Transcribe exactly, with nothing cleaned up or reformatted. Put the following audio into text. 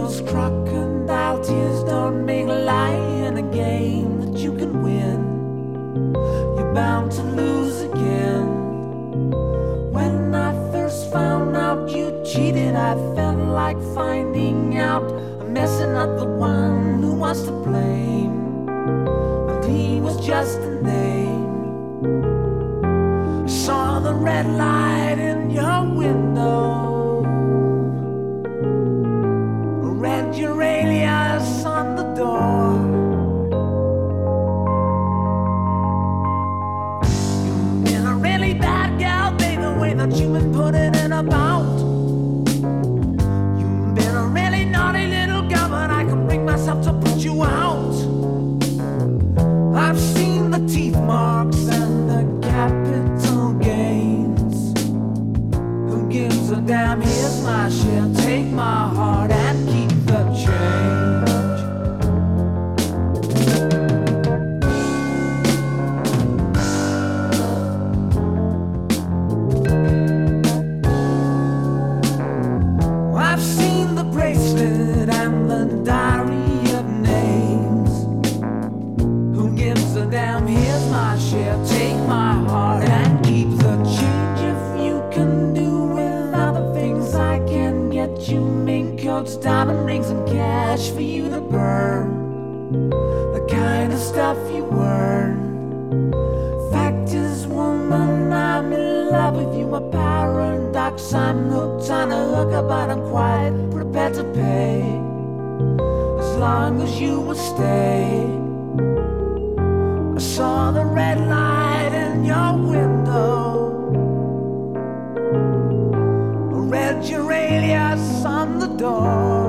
those crocodile tears don't make lying a game that you can win. You're bound to lose again. When I first found out you cheated, I felt like finding out I'm messing up the one who was to blame. But he was just a name. I saw the red light in your window, red Uralias on the door. You've been a really bad gal, baby, the way that you've been putting it about. You've been a really naughty little girl, but I can bring myself to put you out. I've seen the teeth marks and the capital gains. Who gives a damn? Here's my share. Take my heart and keep the change. I've seen the bracelet and the diary of names. Who gives a damn? Here's my share. Take my heart and keep the change. If you can do without the things I can get you, mink coats, diamond rings, and cash for you to burn, the kind of stuff you earn. Fact is, woman, I'm in love with you. A paradox, I'm hooked on a hooker, but I'm quite prepared to pay as long as you will stay. I saw the red light in your window, red Uralias on the door.